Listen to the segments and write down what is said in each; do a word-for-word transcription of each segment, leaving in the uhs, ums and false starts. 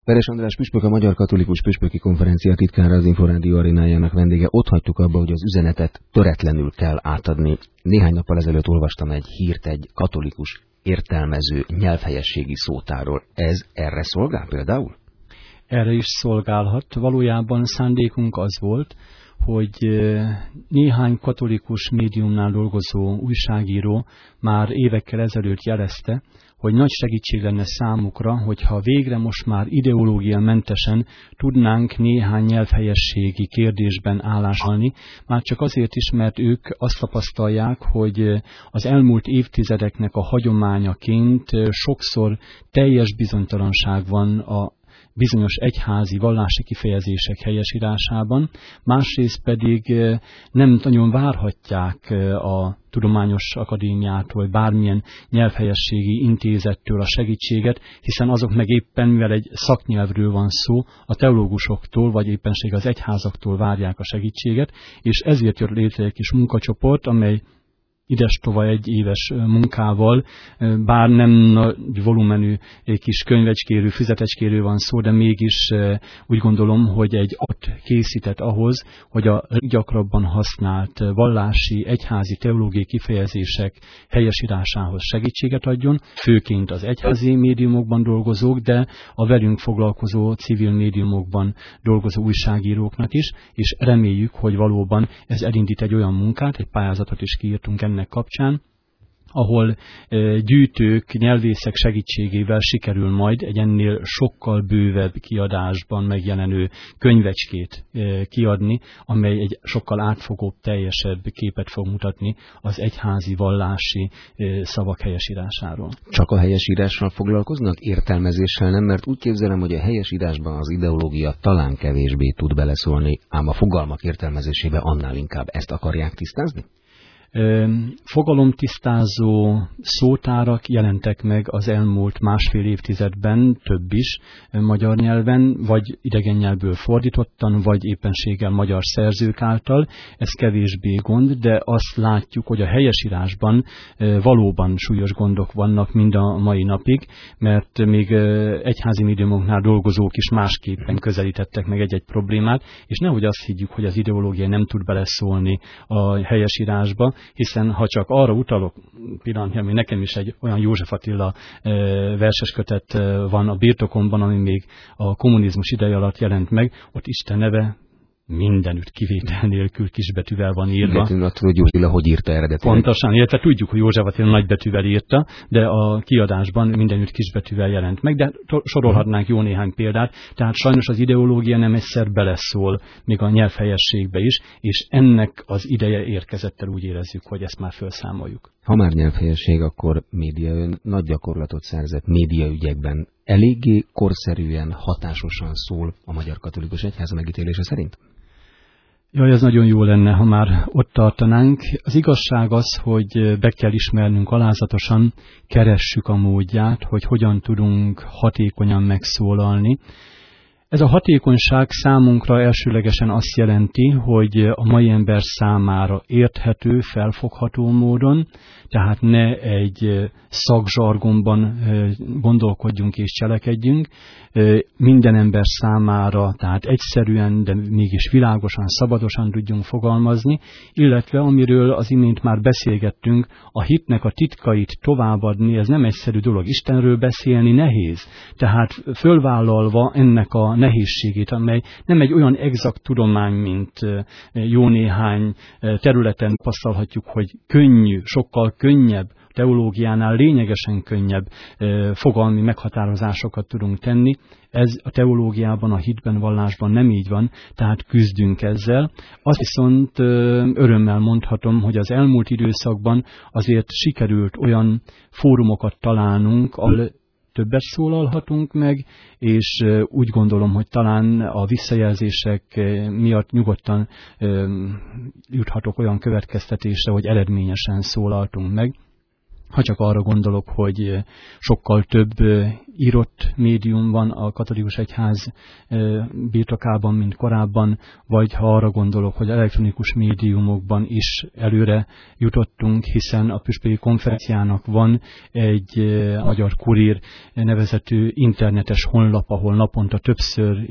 Veres András püspök, a Magyar Katolikus Püspöki Konferencia titkára, az Inforádió arénájának vendége. Ott hagytuk abba, hogy az üzenetet töretlenül kell átadni. Néhány nappal ezelőtt olvastam egy hírt egy katolikus értelmező nyelvhelyességi szótárról. Ez erre szolgál például? Erre is szolgálhat. Valójában szándékunk az volt, hogy néhány katolikus médiumnál dolgozó újságíró már évekkel ezelőtt jelezte, hogy nagy segítség lenne számukra, hogyha végre most már ideológiamentesen tudnánk néhány nyelvhelyességi kérdésben állásolni, már csak azért is, mert ők azt tapasztalják, hogy az elmúlt évtizedeknek a hagyományaként sokszor teljes bizonytalanság van a bizonyos egyházi vallási kifejezések helyesírásában, másrészt pedig nem nagyon várhatják a Tudományos Akadémiától, bármilyen nyelvhelyességi intézettől a segítséget, hiszen azok meg éppen, mivel egy szaknyelvről van szó, a teológusoktól, vagy éppenség az egyházaktól várják a segítséget, és ezért jött létre egy kis munkacsoport, amely idestova egy éves munkával, bár nem nagy volumenű kis könyvecskérő, füzetecskérő van szó, de mégis úgy gondolom, hogy egy adat készített ahhoz, hogy a gyakrabban használt vallási, egyházi, teológiai kifejezések helyesírásához segítséget adjon, főként az egyházi médiumokban dolgozók, de a velünk foglalkozó civil médiumokban dolgozó újságíróknak is, és reméljük, hogy valóban ez elindít egy olyan munkát, egy pályázatot is kiírtunk ennek kapcsán, ahol e, gyűjtők, nyelvészek segítségével sikerül majd egy ennél sokkal bővebb kiadásban megjelenő könyvecskét e, kiadni, amely egy sokkal átfogóbb, teljesebb képet fog mutatni az egyházi vallási e, szavak helyesírásáról. Csak a helyesírással foglalkoznak, értelmezéssel nem, mert úgy képzelem, hogy a helyesírásban az ideológia talán kevésbé tud beleszólni, ám a fogalmak értelmezésébe annál inkább ezt akarják tisztázni? Fogalomtisztázó szótárak jelentek meg az elmúlt másfél évtizedben, több is magyar nyelven, vagy idegen nyelvből fordítottan, vagy éppenséggel magyar szerzők által. Ez kevésbé gond, de azt látjuk, hogy a helyesírásban valóban súlyos gondok vannak mind a mai napig, mert még egyházi médiumoknál dolgozók is másképpen közelítettek meg egy-egy problémát, és nehogy azt higgyük, hogy az ideológia nem tud beleszólni a helyesírásba, hiszen ha csak arra utalok, pillanatnyilag még nekem is egy olyan József Attila verseskötet van a birtokomban, ami még a kommunizmus ideje alatt jelent meg, ott Isten neve mindenütt kivétel nélkül kisbetűvel van írva. Függetlenül attól, hogy József hogy írta eredetileg. Pontosan, illetve tudjuk, hogy József Attila nagybetűvel írta, de a kiadásban mindenütt kisbetűvel jelent meg, de sorolhatnánk jó néhány példát, tehát sajnos az ideológia nem egyszer beleszól, még a nyelvhelyességbe is, és ennek az ideje érkezett el, úgy érezzük, hogy ezt már felszámoljuk. Ha már nyelvhelyesség, akkor média, ön nagy gyakorlatot szerzett médiaügyekben. Eléggé korszerűen, hatásosan szól a Magyar Katolikus Egyház megítélése szerint? Jaj, ez nagyon jó lenne, ha már ott tartanánk. Az igazság az, hogy be kell ismernünk alázatosan, keressük a módját, hogy hogyan tudunk hatékonyan megszólalni. Ez a hatékonyság számunkra elsőlegesen azt jelenti, hogy a mai ember számára érthető, felfogható módon, tehát ne egy szakzsargonban gondolkodjunk és cselekedjünk, minden ember számára, tehát egyszerűen, de mégis világosan, szabadosan tudjunk fogalmazni, illetve amiről az imént már beszélgettünk, a hitnek a titkait továbbadni, ez nem egyszerű dolog. Istenről beszélni nehéz, tehát fölvállalva ennek a nehézségét, amely nem egy olyan exakt tudomány, mint jó néhány területen tapasztalhatjuk, hogy könnyű, sokkal könnyebb, teológiánál lényegesen könnyebb fogalmi meghatározásokat tudunk tenni. Ez a teológiában, a hitben, vallásban nem így van, tehát küzdünk ezzel. Azt viszont örömmel mondhatom, hogy az elmúlt időszakban azért sikerült olyan fórumokat találnunk, ahol többet szólalhatunk meg, és úgy gondolom, hogy talán a visszajelzések miatt nyugodtan juthatok olyan következtetésre, hogy eredményesen szólaltunk meg. Ha csak arra gondolok, hogy sokkal több írott médium van a katolikus egyház birtokában, mint korábban, vagy ha arra gondolok, hogy elektronikus médiumokban is előre jutottunk, hiszen a püspöki konferenciának van egy Magyar Kurír nevezetű internetes honlap, ahol naponta többször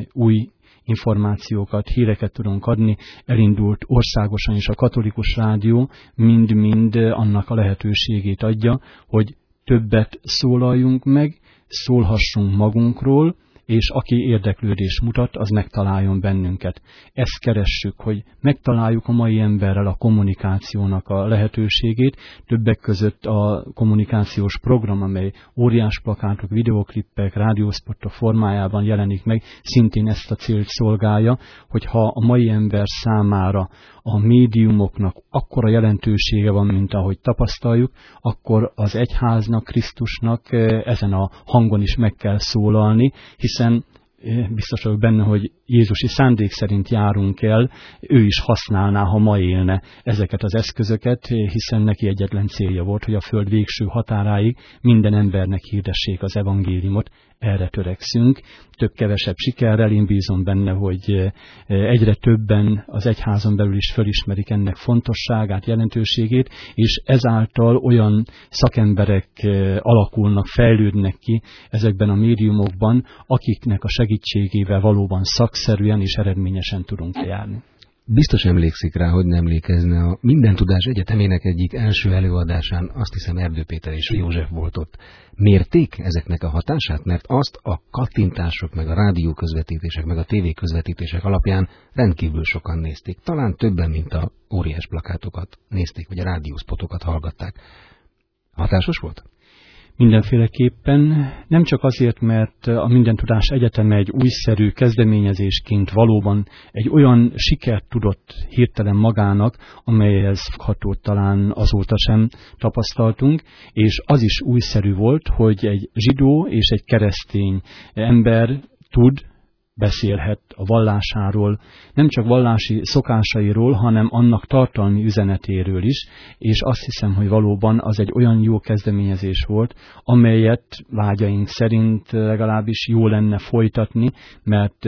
új információkat, híreket tudunk adni, elindult országosan is a katolikus rádió, mind-mind annak a lehetőségét adja, hogy többet szólaljunk meg, szólhassunk magunkról, és aki érdeklődést mutat, az megtaláljon bennünket. Ezt keressük, hogy megtaláljuk a mai emberrel a kommunikációnak a lehetőségét, többek között a kommunikációs program, amely óriás plakátok, videoklippek, rádiószpotok formájában jelenik meg, szintén ezt a célt szolgálja, hogyha a mai ember számára a médiumoknak akkora jelentősége van, mint ahogy tapasztaljuk, akkor az egyháznak, Krisztusnak ezen a hangon is meg kell szólalni, hiszen biztos vagyok benne, hogy jézusi szándék szerint járunk el, ő is használná, ha ma élne ezeket az eszközöket, hiszen neki egyetlen célja volt, hogy a föld végső határáig minden embernek hirdessék az evangéliumot, erre törekszünk. Több-kevesebb sikerrel, én bízom benne, hogy egyre többen az egyházon belül is fölismerik ennek fontosságát, jelentőségét, és ezáltal olyan szakemberek alakulnak, fejlődnek ki ezekben a médiumokban, akiknek a segítségével valóban szakszerűen és eredményesen tudunk járni. Biztos emlékszik rá, hogy nem emlékezne, a Minden Tudás Egyetemének egyik első előadásán, azt hiszem Erdő Péter és József volt ott. Mérték ezeknek a hatását? Mert azt a kattintások, meg a rádióközvetítések, meg a tévéközvetítések alapján rendkívül sokan nézték. Talán többen, mint a óriás plakátokat nézték, vagy a rádiószpotokat hallgatták. Hatásos volt? Mindenféleképpen, nem csak azért, mert a Minden Tudás Egyeteme egy újszerű kezdeményezésként valóban egy olyan sikert tudott hirtelen magának, amelyhez foghatót talán azóta sem tapasztaltunk, és az is újszerű volt, hogy egy zsidó és egy keresztény ember tud, beszélhet a vallásáról, nem csak vallási szokásairól, hanem annak tartalmi üzenetéről is, és azt hiszem, hogy valóban az egy olyan jó kezdeményezés volt, amelyet vágyaink szerint legalábbis jó lenne folytatni, mert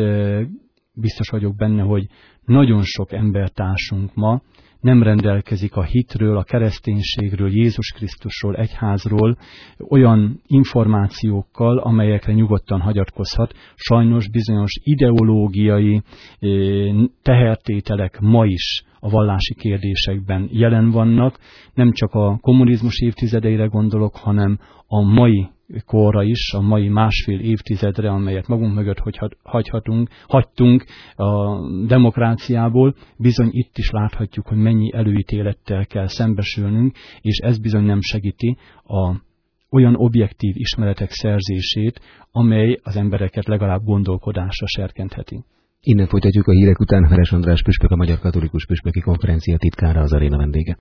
biztos vagyok benne, hogy nagyon sok embertársunk ma nem rendelkezik a hitről, a kereszténységről, Jézus Krisztusról, egyházról olyan információkkal, amelyekre nyugodtan hagyatkozhat. Sajnos bizonyos ideológiai tehertételek ma is a vallási kérdésekben jelen vannak. Nem csak a kommunizmus évtizedeire gondolok, hanem a mai korra is, a mai másfél évtizedre, amelyet magunk mögött hagyhatunk, hagytunk a demokráciából, bizony itt is láthatjuk, hogy mennyi előítélettel kell szembesülnünk, és ez bizony nem segíti a olyan objektív ismeretek szerzését, amely az embereket legalább gondolkodásra serkentheti. Innen folytatjuk a hírek után. Veres András püspök, a Magyar Katolikus Püspöki Konferencia titkára, az aréna vendége.